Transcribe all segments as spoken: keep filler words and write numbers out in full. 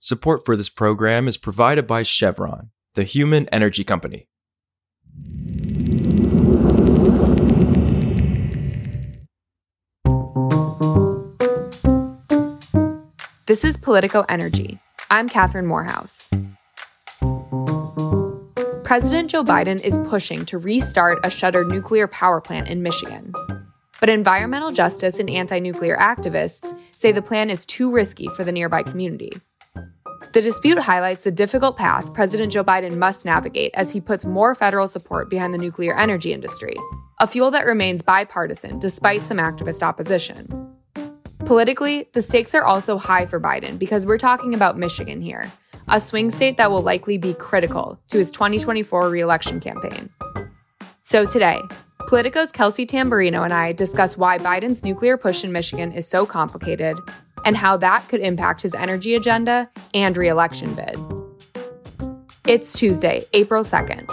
Support for this program is provided by Chevron, the human energy company. This is Politico Energy. I'm Catherine Morehouse. President Joe Biden is pushing to restart a shuttered nuclear power plant in Michigan. But environmental justice and anti-nuclear activists say the plan is too risky for the nearby community. The dispute highlights the difficult path President Joe Biden must navigate as he puts more federal support behind the nuclear energy industry, a fuel that remains bipartisan despite some activist opposition. Politically, the stakes are also high for Biden because we're talking about Michigan here, a swing state that will likely be critical to his twenty twenty-four re-election campaign. So today, Politico's Kelsey Tamburino and I discuss why Biden's nuclear push in Michigan is so complicated and how that could impact his energy agenda and re-election bid. It's Tuesday, April second.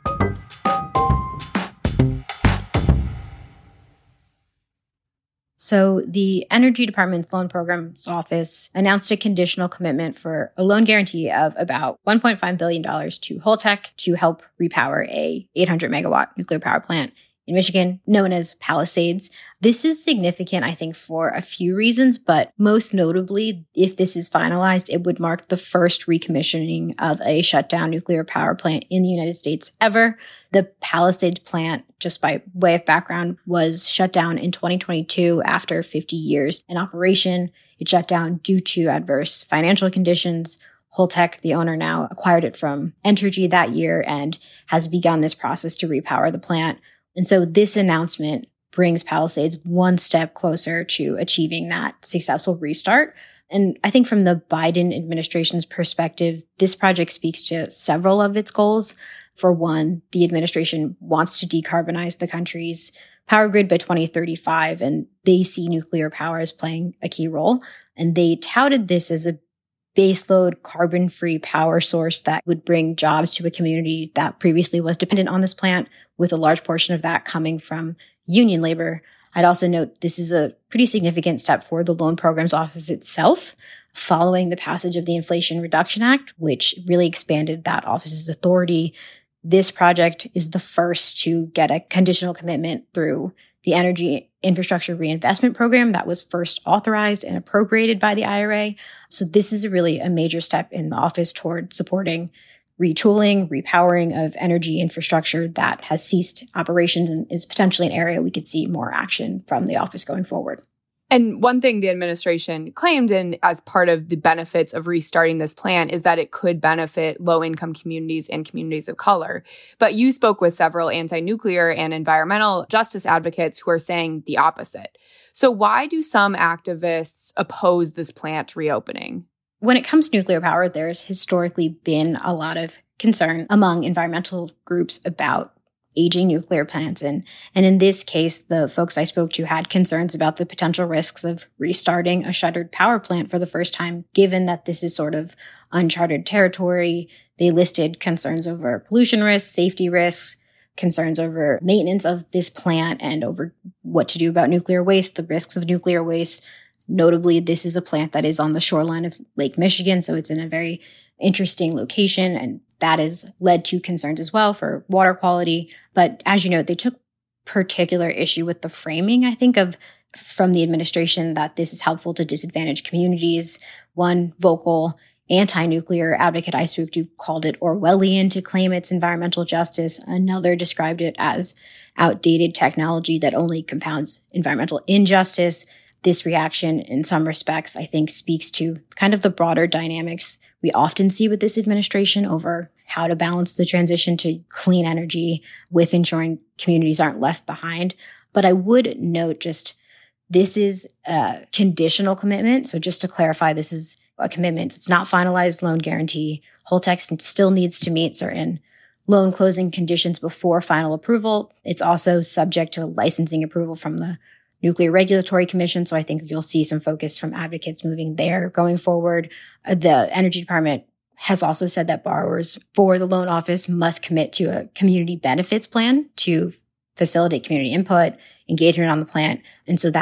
So the Energy Department's Loan Programs Office announced a conditional commitment for a loan guarantee of about one point five billion dollars to Holtec to help repower a eight hundred megawatt nuclear power plant in Michigan, known as Palisades. This is significant, I think, for a few reasons, but most notably, if this is finalized, it would mark the first recommissioning of a shutdown nuclear power plant in the United States ever. The Palisades plant, just by way of background, was shut down in twenty twenty-two after fifty years in operation. It shut down due to adverse financial conditions. Holtec, the owner now, acquired it from Entergy that year and has begun this process to repower the plant. And so this announcement brings Palisades one step closer to achieving that successful restart. And I think from the Biden administration's perspective, this project speaks to several of its goals. For one, the administration wants to decarbonize the country's power grid by twenty thirty-five, and they see nuclear power as playing a key role. And they touted this as a baseload carbon-free power source that would bring jobs to a community that previously was dependent on this plant, with a large portion of that coming from union labor. I'd also note this is a pretty significant step for the Loan Programs Office itself, following the passage of the Inflation Reduction Act, which really expanded that office's authority. This project is the first to get a conditional commitment through the Energy Infrastructure Reinvestment Program that was first authorized and appropriated by the I R A. So this is really a major step in the office toward supporting retooling, repowering of energy infrastructure that has ceased operations and is potentially an area we could see more action from the office going forward. And one thing the administration claimed, and as part of the benefits of restarting this plan, is that it could benefit low-income communities and communities of color. But you spoke with several anti-nuclear and environmental justice advocates who are saying the opposite. So why do some activists oppose this plant reopening? When it comes to nuclear power, there's historically been a lot of concern among environmental groups about aging nuclear plants. And, and in this case, the folks I spoke to had concerns about the potential risks of restarting a shuttered power plant for the first time, given that this is sort of uncharted territory. They listed concerns over pollution risks, safety risks, concerns over maintenance of this plant, and over what to do about nuclear waste, the risks of nuclear waste. Notably, this is a plant that is on the shoreline of Lake Michigan, so it's in a very interesting location, and that has led to concerns as well for water quality. But as you know, they took particular issue with the framing, I think, of from the administration that this is helpful to disadvantaged communities. One vocal anti-nuclear advocate I spoke to called it Orwellian to claim it's environmental justice. Another described it as outdated technology that only compounds environmental injustice. This reaction, in some respects, I think speaks to kind of the broader dynamics we often see with this administration over how to balance the transition to clean energy with ensuring communities aren't left behind. But I would note just this is a conditional commitment. So just to clarify, this is a commitment. It's not finalized loan guarantee. Holtec still needs to meet certain loan closing conditions before final approval. It's also subject to licensing approval from the Nuclear Regulatory Commission. So I think you'll see some focus from advocates moving there going forward. Uh, the Energy Department has also said that borrowers for the loan office must commit to a community benefits plan to facilitate community input, engagement on the plant. And so that's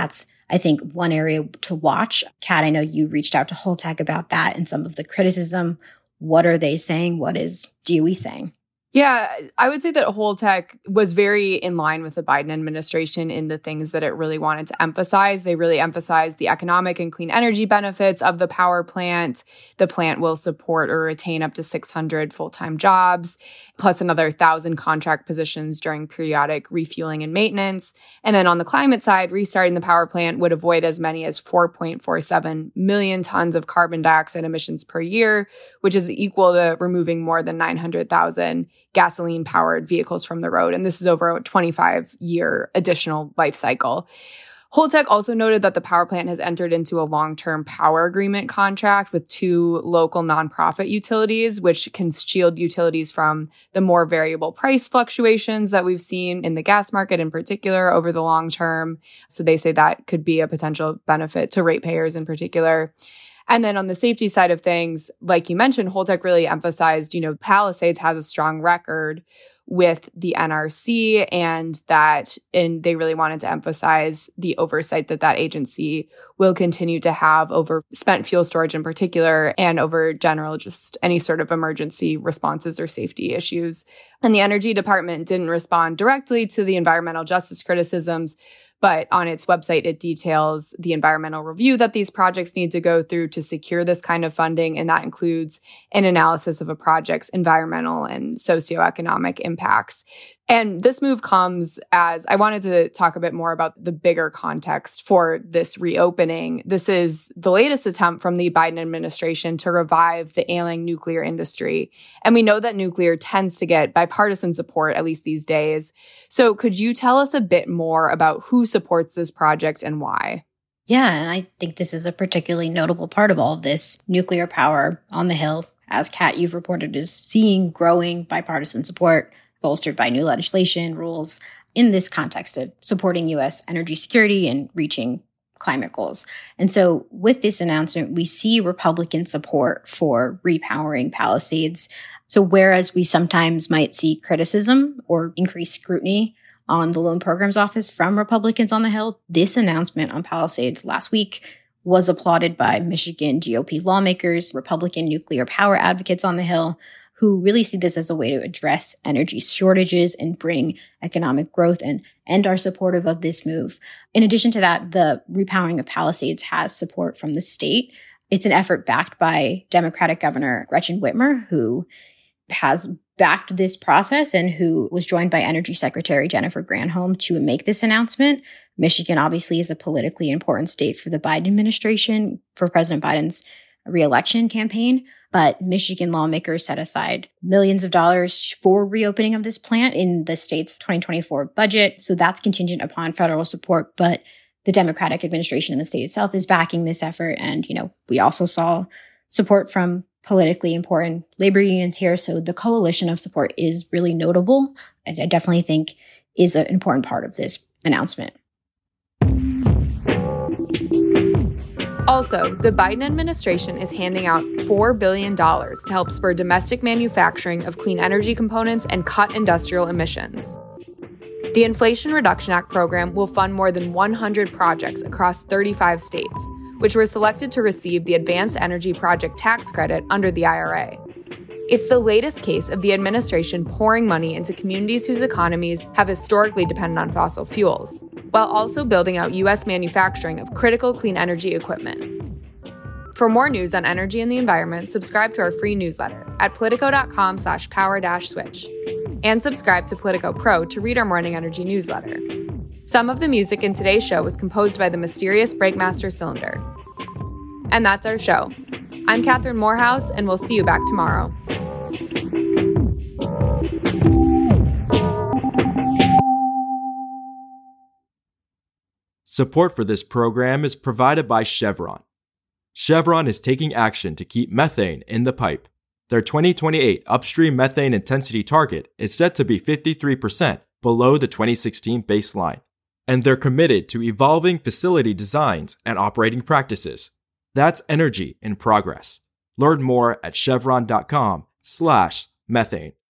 I think one area to watch. Kat, I know you reached out to Holtec about that and some of the criticism. What are they saying? What is D O E saying? Yeah, I would say that Holtec was very in line with the Biden administration in the things that it really wanted to emphasize. They really emphasized the economic and clean energy benefits of the power plant. The plant will support or retain up to six hundred full-time jobs, plus another one thousand contract positions during periodic refueling and maintenance. And then on the climate side, restarting the power plant would avoid as many as four point four seven million tons of carbon dioxide emissions per year, which is equal to removing more than nine hundred thousand gasoline-powered vehicles from the road. And this is over a twenty-five year additional life cycle. Holtec also noted that the power plant has entered into a long-term power agreement contract with two local nonprofit utilities, which can shield utilities from the more variable price fluctuations that we've seen in the gas market in particular over the long term. So they say that could be a potential benefit to ratepayers in particular. And then on the safety side of things, like you mentioned, Holtec really emphasized, you know, Palisades has a strong record with the N R C and that, and they really wanted to emphasize the oversight that that agency will continue to have over spent fuel storage in particular and over general, just any sort of emergency responses or safety issues. And the Energy Department didn't respond directly to the environmental justice criticisms, but on its website, it details the environmental review that these projects need to go through to secure this kind of funding. And that includes an analysis of a project's environmental and socioeconomic impacts. And this move comes as I wanted to talk a bit more about the bigger context for this reopening. This is the latest attempt from the Biden administration to revive the ailing nuclear industry. And we know that nuclear tends to get bipartisan support, at least these days. So could you tell us a bit more about who supports this project and why? Yeah, and I think this is a particularly notable part of all of this. Nuclear power on the Hill, as Kat, you've reported, is seeing growing bipartisan support, bolstered by new legislation, rules in this context of supporting U S energy security and reaching climate goals. And so with this announcement, we see Republican support for repowering Palisades. So whereas we sometimes might see criticism or increased scrutiny on the Loan Programs Office from Republicans on the Hill, this announcement on Palisades last week was applauded by Michigan G O P lawmakers, Republican nuclear power advocates on the Hill, who really see this as a way to address energy shortages and bring economic growth and, and are supportive of this move. In addition to that, the repowering of Palisades has support from the state. It's an effort backed by Democratic Governor Gretchen Whitmer, who has backed this process and who was joined by Energy Secretary Jennifer Granholm to make this announcement. Michigan obviously is a politically important state for the Biden administration, for President Biden's re-election campaign. But Michigan lawmakers set aside millions of dollars for reopening of this plant in the state's twenty twenty-four budget. So that's contingent upon federal support. But the Democratic administration in the state itself is backing this effort. And, you know, we also saw support from politically important labor unions here. So the coalition of support is really notable. And I definitely think is an important part of this announcement. Also, the Biden administration is handing out four billion dollars to help spur domestic manufacturing of clean energy components and cut industrial emissions. The Inflation Reduction Act program will fund more than one hundred projects across thirty-five states, which were selected to receive the Advanced Energy Project Tax Credit under the I R A. It's the latest case of the administration pouring money into communities whose economies have historically depended on fossil fuels, while also building out U S manufacturing of critical clean energy equipment. For more news on energy and the environment, subscribe to our free newsletter at politico.com slash power dash switch. And subscribe to Politico Pro to read our morning energy newsletter. Some of the music in today's show was composed by the mysterious Breakmaster Cylinder. And that's our show. I'm Catherine Morehouse, and we'll see you back tomorrow. Support for this program is provided by Chevron. Chevron is taking action to keep methane in the pipe. Their twenty twenty-eight upstream methane intensity target is set to be fifty-three percent below the twenty sixteen baseline, and they're committed to evolving facility designs and operating practices. That's energy in progress. Learn more at chevron.com slash methane.